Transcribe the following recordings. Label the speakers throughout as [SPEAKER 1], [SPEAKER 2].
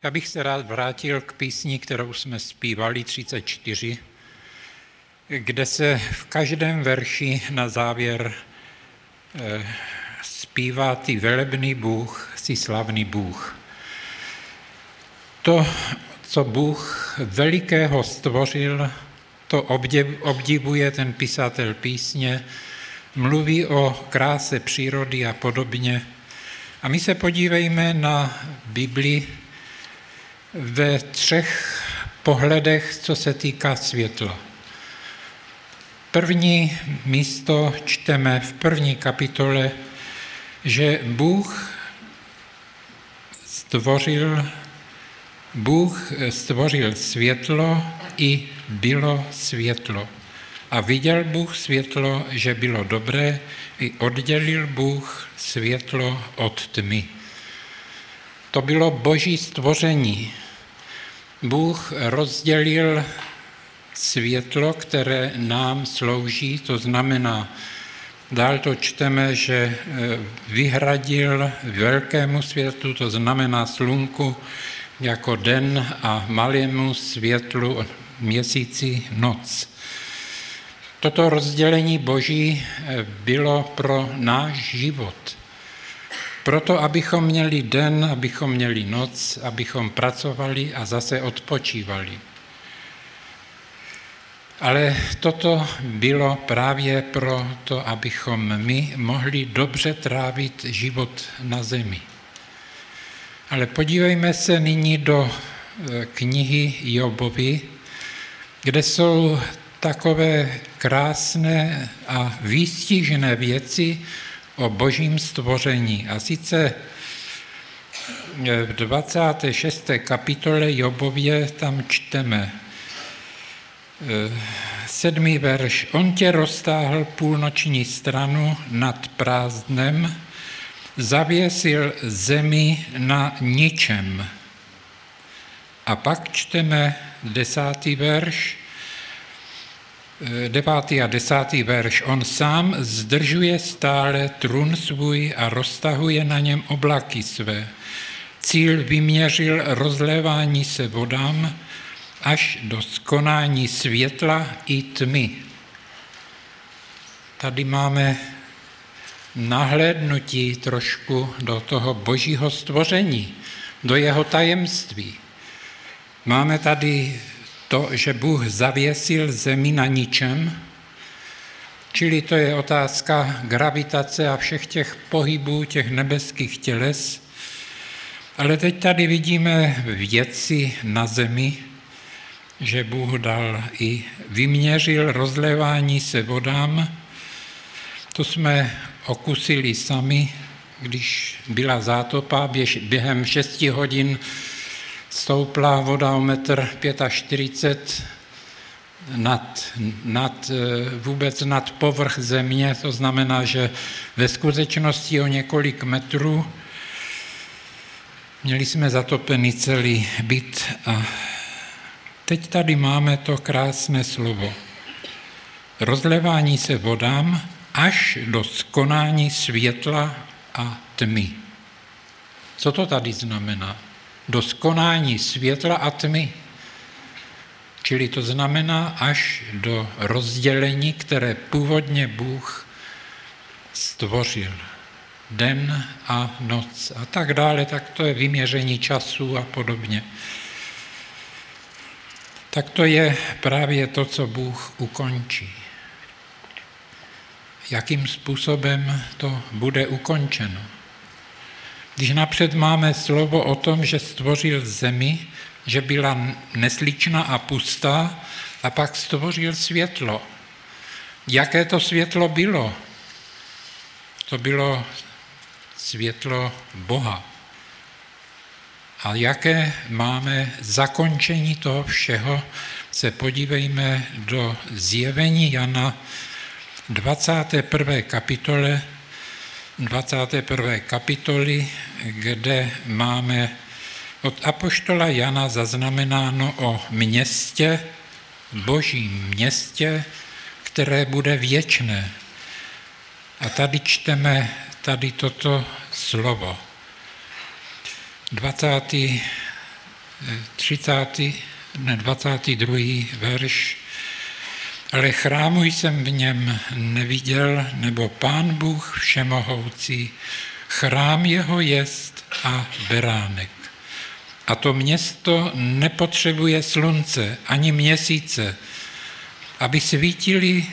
[SPEAKER 1] Já bych se rád vrátil k písni, kterou jsme zpívali 34, kde se v každém verši na závěr zpívá ty velebný Bůh, si slavný Bůh. To, co Bůh velikého stvořil, to obdivuje ten pisatel písně, mluví o kráse přírody a podobně. A my se podívejme na Bibli ve 3 pohledech, co se týká světla. První místo čteme v 1. kapitole, že Bůh stvořil světlo i bylo světlo. A viděl Bůh světlo, že bylo dobré, i oddělil Bůh světlo od tmy. To bylo boží stvoření. Bůh rozdělil světlo, které nám slouží, to znamená, dál to čteme, že vyhradil velkému světlu, to znamená slunku, jako den a malému světlu měsíci noc. Toto rozdělení boží bylo pro náš život. Proto, abychom měli den, abychom měli noc, abychom pracovali a zase odpočívali. Ale toto bylo právě proto, abychom my mohli dobře trávit život na zemi. Ale podívejme se nyní do knihy Jobovy, kde jsou takové krásné a výstižné věci o božím stvoření. A sice v 26. kapitole Jobově tam čteme 7. verš. On tě roztáhl půlnoční stranu nad prázdnem, zavěsil zemi na ničem. A pak čteme 10. verš, 9. a 10. verš. On sám zdržuje stále trůn svůj a roztahuje na něm oblaky své. Cíl vyměřil rozlévání se vodám až do skonání světla i tmy. Tady máme nahlédnutí trošku do toho božího stvoření, do jeho tajemství. Máme tady to, že Bůh zavěsil zemi na ničem, čili to je otázka gravitace a všech těch pohybů těch nebeských těles. Ale teď tady vidíme věci na zemi, že Bůh dal i vyměřil rozlévání se vodám. To jsme okusili sami, když byla zátopa, během 6 hodin stoupla voda o 1,45 m vůbec nad povrch země, to znamená, že ve skutečnosti o několik metrů. Měli jsme zatopený celý byt a teď tady máme to krásné slovo. Rozlévání se vodám až do skonání světla a tmy. Co to tady znamená? Do skonání světla a tmy. Čili to znamená až do rozdělení, které původně Bůh stvořil. Den a noc a tak dále, tak to je vyměření času a podobně. Tak to je právě to, co Bůh ukončí. Jakým způsobem to bude ukončeno? Když napřed máme slovo o tom, že stvořil zemi, že byla nesličná a pustá, a pak stvořil světlo. Jaké to světlo bylo? To bylo světlo Boha. A jaké máme zakončení toho všeho, se podívejme do Zjevení Jana 21. kapitoly, kde máme od apoštola Jana zaznamenáno o městě, božím městě, které bude věčné. A tady čteme toto slovo. 22. verš. Ale chrámu jsem v něm neviděl, nebo Pán Bůh všemohoucí, chrám jeho jest a beránek. A to město nepotřebuje slunce ani měsíce, aby svítili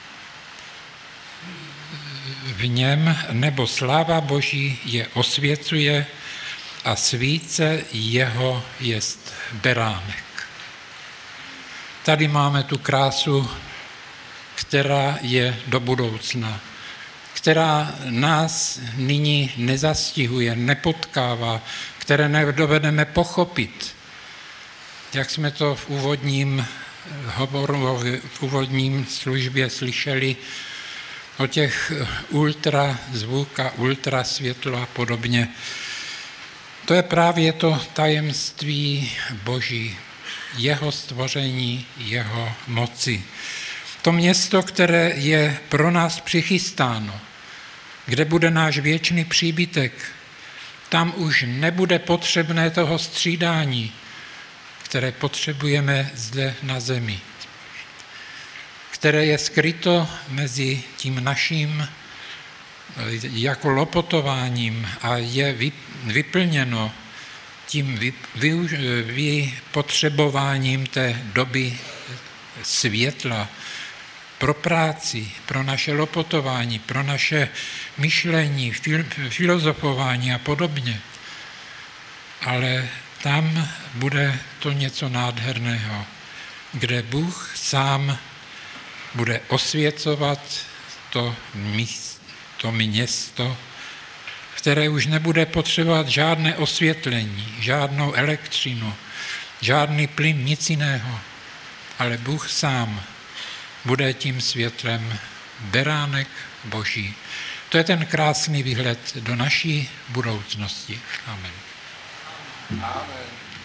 [SPEAKER 1] v něm, nebo sláva Boží je osvěcuje a svíce jeho jest beránek. Tady máme tu krásu, která je do budoucna, která nás nyní nezastihuje, nepotkává, které nedovedeme pochopit. Jak jsme to v úvodním hovoru, v úvodním službě slyšeli o těch ultrazvuk a ultrasvětlo a podobně. To je právě to tajemství Boží, jeho stvoření, jeho moci. To město, které je pro nás přichystáno, kde bude náš věčný příbytek, tam už nebude potřebné toho střídání, které potřebujeme zde na zemi, které je skryto mezi tím naším jako lopotováním a je vyplněno tím vypotřebováním té doby světla pro práci, pro naše lopotování, pro naše myšlení, filozofování a podobně. Ale tam bude to něco nádherného, kde Bůh sám bude osvěcovat to město, které už nebude potřebovat žádné osvětlení, žádnou elektřinu, žádný plyn, nic jiného. Ale Bůh sám bude tím světlem, beránek Boží. To je ten krásný výhled do naší budoucnosti. Amen.
[SPEAKER 2] Amen.